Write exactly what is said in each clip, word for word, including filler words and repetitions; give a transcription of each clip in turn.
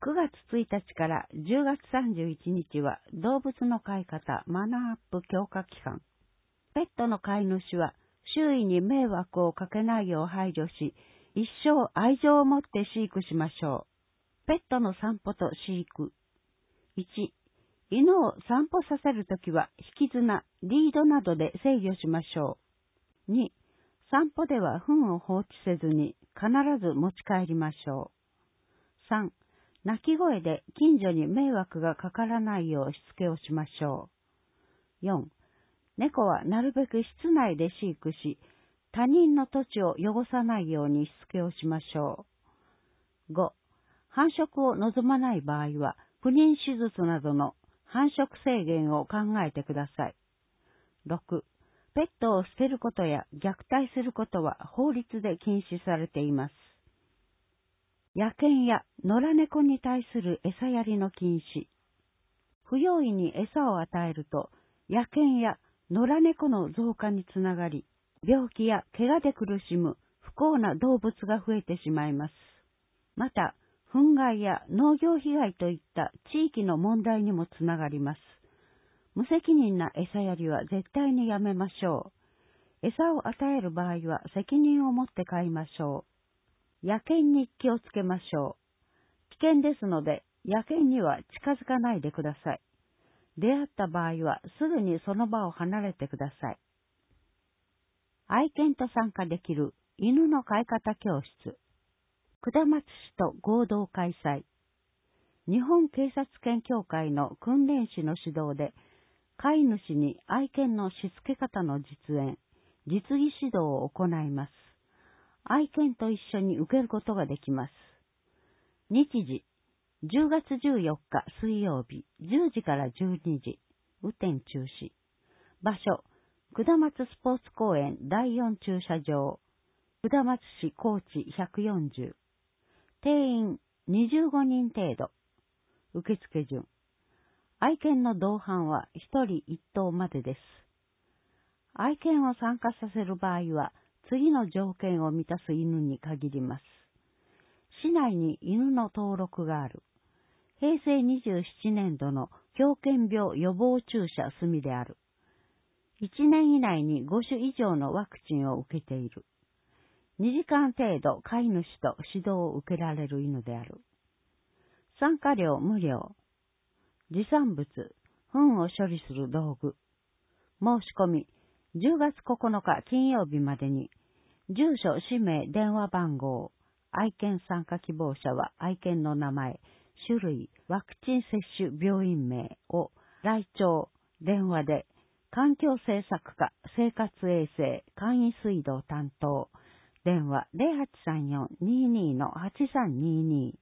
くがつついたちからじゅうがつさんじゅういちにちは動物の飼い方マナーアップ強化期間。ペットの飼い主は周囲に迷惑をかけないよう配慮し、一生愛情を持って飼育しましょう。ペットの散歩と飼育。いち、犬を散歩させるときは引き綱、リードなどで制御しましょう。に、散歩では糞を放置せずに必ず持ち帰りましょう。さん、鳴き声で近所に迷惑がかからないようしつけをしましょう。よん、猫はなるべく室内で飼育し、他人の土地を汚さないようにしつけをしましょう。ご、繁殖を望まない場合は、不妊手術などの繁殖制限を考えてください。ろく、ペットを捨てることや虐待することは法律で禁止されています。野犬や野良猫に対する餌やりの禁止。不用意に餌を与えると、野犬や野良猫の増加につながり、病気や怪我で苦しむ不幸な動物が増えてしまいます。また、憤慨や農業被害といった地域の問題にもつながります。無責任な餌やりは絶対にやめましょう。餌を与える場合は責任を持って飼いましょう。野犬に気をつけましょう。危険ですので、野犬には近づかないでください。出会った場合はすぐにその場を離れてください。愛犬と参加できる犬の飼い方教室。下松市と合同開催。日本警察犬協会の訓練士の指導で、飼い主に愛犬のしつけ方の実演、実技指導を行います。愛犬と一緒に受けることができます。日時、じゅうがつじゅうよっか水曜日、じゅうじからじゅうにじ、雨天中止。場所、下松スポーツ公園だいよん駐車場、下松市高知ひゃくよんじゅう。定員にじゅうごにん程度。受付順。愛犬の同伴はひとりいっ頭までです。愛犬を参加させる場合は、次の条件を満たす犬に限ります。市内に犬の登録がある。へいせいにじゅうななねんどの狂犬病予防注射済である。いちねん以内にご種以上のワクチンを受けている。にじかん程度飼い主と指導を受けられる犬である。参加料無料。持参物、糞を処理する道具。申し込み、じゅうがつここのか金曜日までに、住所、氏名、電話番号、愛犬参加希望者は愛犬の名前、種類、ワクチン接種病院名を来庁、電話で、環境政策課、生活衛生、簡易水道担当、電話 ゼロはちさんよん にーにー のはちさんにーにー。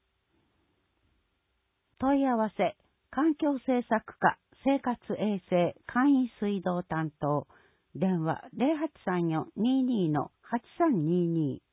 問い合わせ、環境政策課、生活衛生、簡易水道担当、電話 ゼロはちさんよん にーにー のはちさんにーにー。